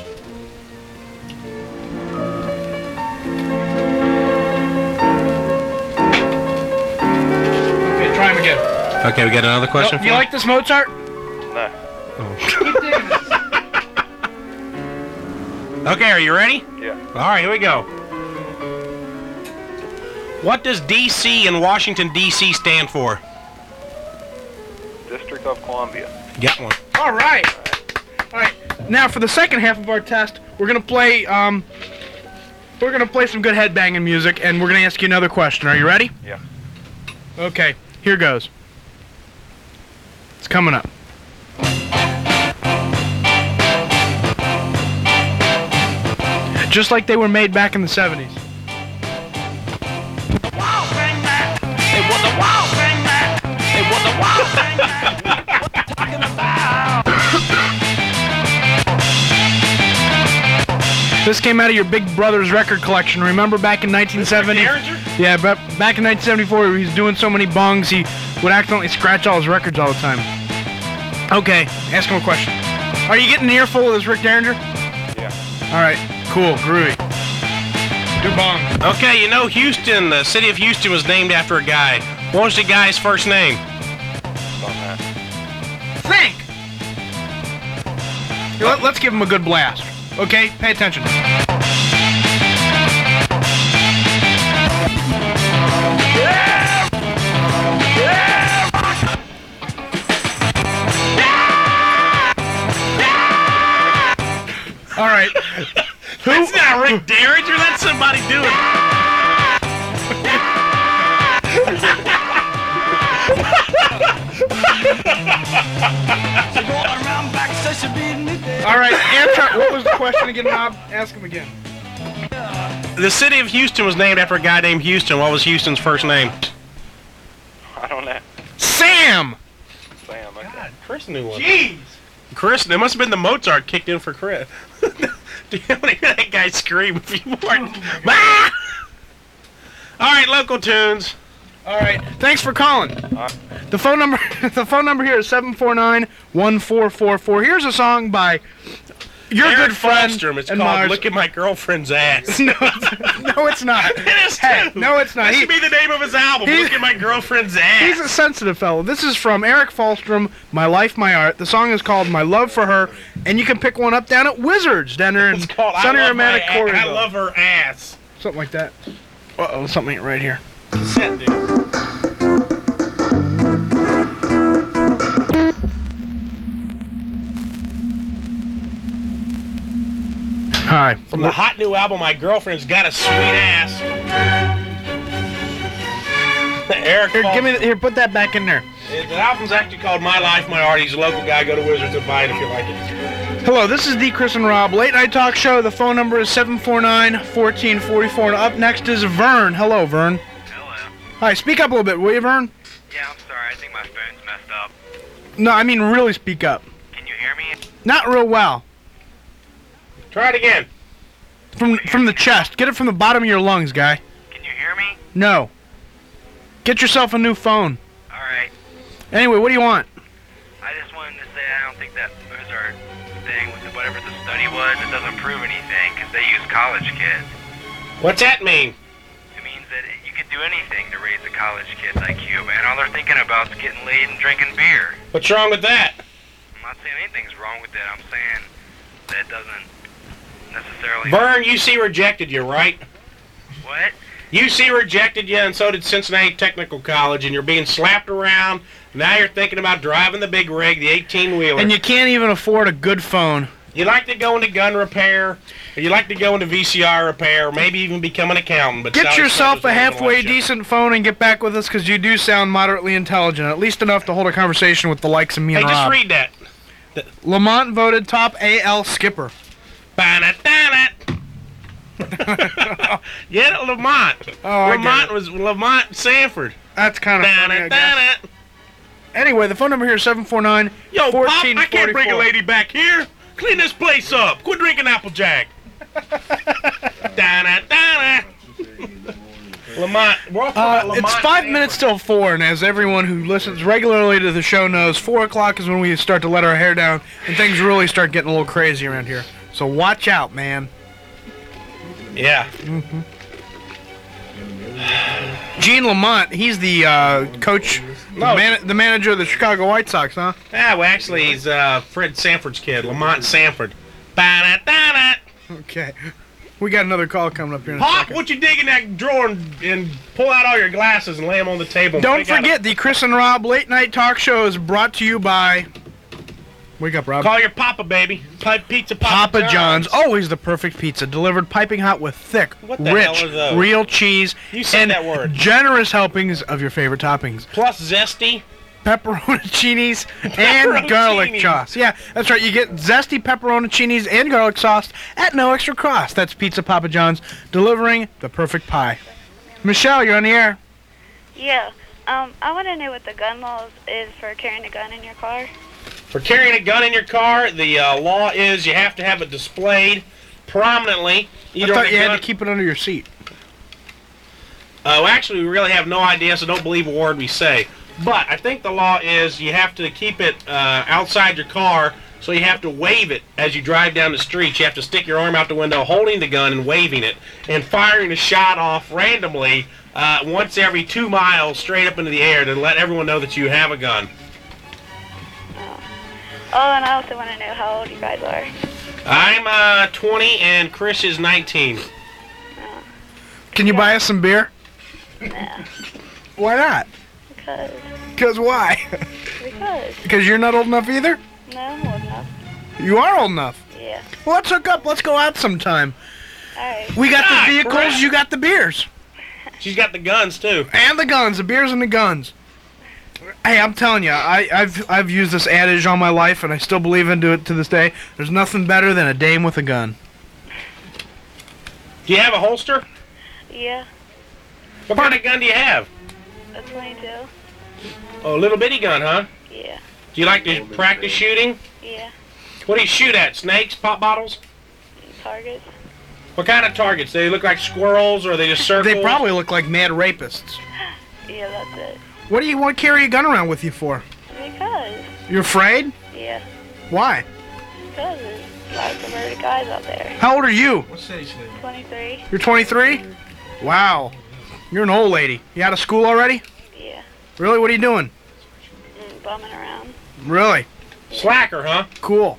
S3: Okay, try him again.
S2: Okay, we got another question for
S3: you like this Mozart?
S15: No.
S2: Okay, are you ready?
S15: Yeah.
S2: All right, here we go. What does D.C. and Washington, D.C. stand for?
S15: District of Columbia.
S2: Got one.
S3: All right. All right. Now for the second half of our test, we're gonna play some good headbanging music, and we're gonna ask you another question. Are you ready?
S15: Yeah.
S3: Okay. Here goes. It's coming up. Just like they were made back in the 70s.
S10: It was a wild thing, man. It was a wild thing, man. What you talking about?
S3: This came out of your Big Brother's record collection. Remember back in 1970? Yeah, but back in 1974, he was doing so many bongs, he would accidentally scratch all his records all the time. Okay, ask him a question. Are you getting an earful of this Rick Derringer?
S15: Yeah.
S3: All right, cool, groovy. Do bongs.
S2: Okay, you know Houston, the city of Houston was named after a guy. What was the guy's first name?
S3: Think! Let's give him a good blast. Okay, pay attention. All right.
S2: That's not Rick Derringer. That's somebody doing it.
S3: All right, answer. What was the question again, Bob? Ask him again.
S2: The city of Houston was named after a guy named Houston. What was Houston's first name?
S15: I don't know.
S3: Sam!
S15: Sam, okay.
S2: God, Chris knew one.
S3: Jeez!
S2: Chris, it must have been the Mozart kicked in for Chris. Do you want to hear that guy scream if you weren't? Ah! All right, local tunes.
S3: All right, thanks for calling. The phone number here is 749-1444. Here's a song by your
S2: Eric
S3: good friend
S2: Falstrom. It's
S3: and
S2: called
S3: Mars.
S2: "Look at My Girlfriend's Ass."
S3: No, it's not.
S2: It is
S3: Hey,
S2: too.
S3: no, it's not.
S2: That should be the name of his album. Look at My Girlfriend's Ass.
S3: He's a sensitive fellow. This is from Eric Falstrom, My Life, My Art. The song is called My Love for Her, and you can pick one up down at Wizards down there in
S2: It's called
S3: Sunny
S2: I
S3: Romantic Corridor.
S2: I love her ass.
S3: Something like that. Uh-oh, something right here.
S2: Cassette, dude.
S3: Hi.
S2: From the hot new album, My Girlfriend's Got a Sweet Ass. Eric,
S3: here, put that back in there.
S2: The album's actually called My Life, My Art. He's a local guy. Go to Wizards and buy it if you like it.
S3: Hello, this is the Chris and Rob Late Night Talk Show. The phone number is 749-1444. And up next is Vern. Hello, Vern.
S16: Hello.
S3: Hi, speak up a little bit, will you, Vern?
S16: Yeah, I'm sorry. I think my phone's messed up.
S3: No, I mean really speak up.
S16: Can you hear me?
S3: Not real well.
S2: Try it again.
S3: From the chest. Get it from the bottom of your lungs, guy.
S16: Can you hear me?
S3: No. Get yourself a new phone.
S16: All right.
S3: Anyway, what do you want?
S16: I just wanted to say I don't think that Mozart thing with whatever the study was, it doesn't prove anything because they use college kids.
S2: What's that mean?
S16: It means that you could do anything to raise a college kid's IQ, man. All they're thinking about is getting laid and drinking beer.
S2: What's wrong with that?
S16: I'm not saying anything's wrong with that. I'm saying that it doesn't necessarily...
S2: Vern, UC rejected you, right?
S16: What?
S2: UC rejected you, and so did Cincinnati Technical College, and you're being slapped around. Now you're thinking about driving the big rig, the 18-wheeler.
S3: And you can't even afford a good phone.
S2: You like to go into gun repair, or you like to go into VCR repair, or maybe even become an accountant. But
S3: Get yourself a halfway
S2: like
S3: decent phone and get back with us, because you do sound moderately intelligent, at least enough to hold a conversation with the likes of me and
S2: Hey, just
S3: Rob.
S2: read that.
S3: Lamont voted top AL skipper.
S2: Get it, Lamont. Lamont Sanford.
S3: That's kind of funny, I guess. Anyway, the phone number here is 749
S2: Yo, Pop, I can't bring a lady back here. Clean this place up. Quit drinking Applejack. Lamont.
S3: It's 5 minutes till 4, and as everyone who listens regularly to the show knows, 4 o'clock is when we start to let our hair down, and things really start getting a little crazy around here. So watch out, man.
S2: Yeah.
S3: Gene Lamont, he's the coach, the manager of the Chicago White Sox, huh?
S2: Yeah, well, actually, he's Fred Sanford's kid, Lamont Sanford.
S3: Okay. We got another call coming up here in a
S2: Pop,
S3: second.
S2: what you dig in that drawer and pull out all your glasses and lay them on the table?
S3: Don't forget, the Chris and Rob Late Night Talk Show is brought to you by... Wake up, Rob.
S2: Call your Papa, baby. Pizza
S3: Papa John's. Always the perfect pizza. Delivered picing hot with thick,
S2: What the
S3: rich,
S2: hell are those?
S3: real cheese.
S2: You said
S3: and
S2: that word.
S3: Generous helpings of your favorite toppings.
S2: Plus zesty.
S3: Pepperoncinis and garlic sauce. Yeah, that's right. You get zesty pepperoncinis and garlic sauce at no extra cost. That's Pizza Papa John's, delivering the perfect pie. Michelle, you're on the air.
S17: Yeah. I want to know what the gun law is for carrying a gun in your car.
S2: For carrying a gun in your car, the law is you have to have it displayed prominently.
S3: I thought you had to keep it under your seat.
S2: Well, actually, we really have no idea, so don't believe a word we say. But I think the law is you have to keep it outside your car, so you have to wave it as you drive down the street. You have to stick your arm out the window holding the gun and waving it, and firing a shot off randomly once every 2 miles straight up into the air to let everyone know that you have a gun.
S17: Oh, and I also want to know how old you guys are.
S2: I'm 20 and Chris is 19.
S3: Can you buy us some beer?
S17: No.
S3: Why not?
S17: Because.
S3: Because why?
S17: Because.
S3: Because you're not old enough either?
S17: No, I'm old enough.
S3: You are old enough?
S17: Yeah.
S3: Well, let's hook up. Let's go out sometime.
S17: Alright.
S3: We got the vehicles, you got the beers.
S2: She's got the guns, too.
S3: And the guns, the beers and the guns. Hey, I'm telling you, I've used this adage all my life, and I still believe into it to this day. There's nothing better than a dame with a gun.
S2: Do you have a holster?
S17: Yeah.
S2: What kind of gun do you have?
S17: A 22.
S2: Oh, a little bitty gun, huh?
S17: Yeah.
S2: Do you like to practice shooting?
S17: Yeah.
S2: What do you shoot at? Snakes? Pop bottles?
S17: Targets.
S2: What kind of targets? Do they look like squirrels, or are they just circles?
S3: They probably look like mad rapists.
S17: Yeah, that's it.
S3: What do you want to carry a gun around with you for?
S17: Because.
S3: You're afraid?
S17: Yeah.
S3: Why?
S17: Because there's lots of murdered guys out there.
S3: How old are you?
S17: 23.
S3: You're 23? Wow. You're an old lady. You out of school already?
S17: Yeah.
S3: Really? What are you doing?
S17: Bumming around.
S3: Really?
S2: Slacker, huh?
S3: Cool.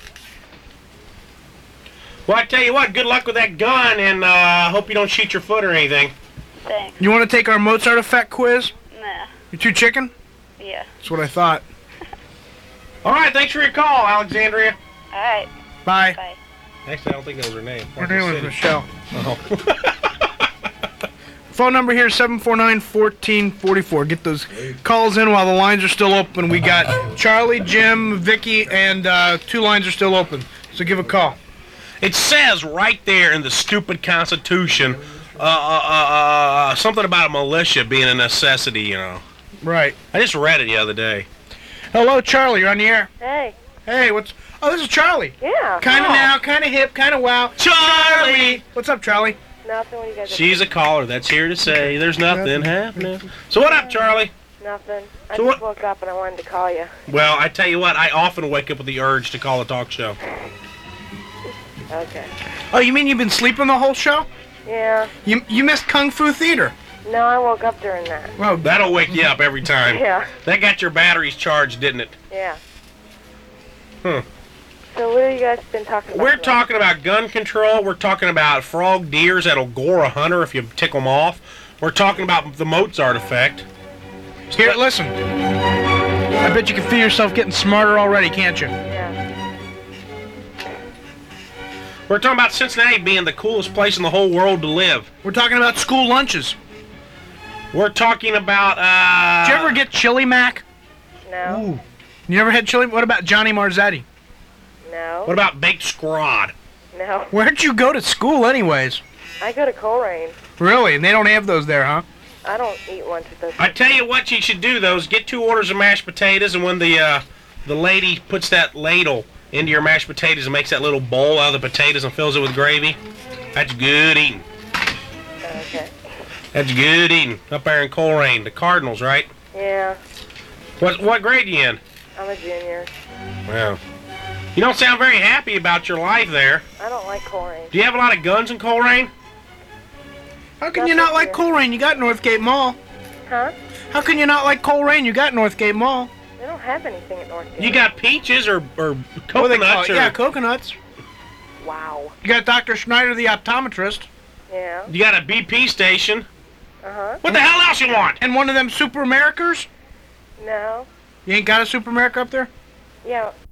S2: Well, I tell you what, good luck with that gun, and hope you don't shoot your foot or anything.
S17: Thanks.
S3: You want to take our Mozart effect quiz?
S17: Nah.
S3: You too chicken?
S17: Yeah.
S3: That's what I thought.
S2: All right, thanks for your call, Alexandria.
S17: Alright.
S3: Bye.
S17: Bye.
S2: Actually, I don't think that was her name.
S3: Her name was
S2: City.
S3: Michelle.
S2: Oh.
S3: Phone number here is 749-1444. Get those calls in while the lines are still open. We got Charlie, Jim, Vicky, and 2 lines are still open. So give a call.
S2: It says right there in the stupid Constitution something about a militia being a necessity, you know.
S3: Right.
S2: I just read it the other day.
S3: Hello, Charlie. You're on the air.
S18: Hey.
S3: Hey, what's... Oh, this is Charlie.
S18: Yeah.
S3: Kind of now, kind of hip, kind of wow.
S2: Charlie!
S3: What's up, Charlie?
S18: Nothing. What do you guys
S2: She's a caller that's here to say there's nothing happening. So what up, Charlie?
S18: Nothing. I
S2: So
S18: just
S2: what-
S18: woke up and I wanted to call you.
S2: Well, I tell you what, I often wake up with the urge to call a talk show.
S18: Okay.
S3: Oh, you mean you've been sleeping the whole show?
S18: Yeah.
S3: You missed Kung Fu Theater.
S18: No, I woke up during that.
S3: Well,
S2: that'll wake you up every time.
S18: Yeah.
S2: That got your batteries charged, didn't it?
S18: Yeah.
S2: Hmm.
S18: So what have you guys been talking about?
S2: We're
S18: tonight?
S2: talking about gun control. We're talking about frog deers that'll gore a hunter if you tick them off. We're talking about the Mozart effect.
S3: Here, listen. I bet you can feel yourself getting smarter already, can't you?
S18: Yeah.
S2: We're talking about Cincinnati being the coolest place in the whole world to live.
S3: We're talking about school lunches.
S2: We're talking about,
S3: Did you ever get Chili Mac?
S18: No.
S3: Ooh. You never had chili? What about Johnny Marzetti?
S18: No.
S2: What about baked scrod?
S18: No.
S3: Where'd you go to school anyways?
S18: I go to Coleraine.
S3: Really? And they don't have those there, huh?
S18: I don't eat lunch at those.
S2: I tell you what you should do, though, is get 2 orders of mashed potatoes, and when the lady puts that ladle into your mashed potatoes and makes that little bowl out of the potatoes and fills it with gravy, that's good eating.
S18: Okay.
S2: That's good eating. Up there in Coleraine, the Cardinals, right?
S18: Yeah.
S2: What grade you in?
S18: I'm a junior.
S2: Well, you don't sound very happy about your life there.
S18: I don't like Coleraine.
S2: Do you have a lot of guns in Coleraine?
S3: How can you not like Coleraine? You got Northgate Mall.
S18: Huh?
S3: How can you not like Coleraine? You got Northgate Mall.
S18: They don't have anything at Northgate.
S2: You got peaches or
S3: What do they
S2: coconuts?
S3: call it?
S2: Or,
S3: Yeah, coconuts.
S18: Wow.
S3: You got Dr. Schneider, the optometrist.
S18: Yeah.
S2: You got a BP station.
S18: Uh-huh.
S2: What the hell else you want?
S3: And one of them Super Americas?
S18: No.
S3: You ain't got a Super America up there?
S18: Yeah.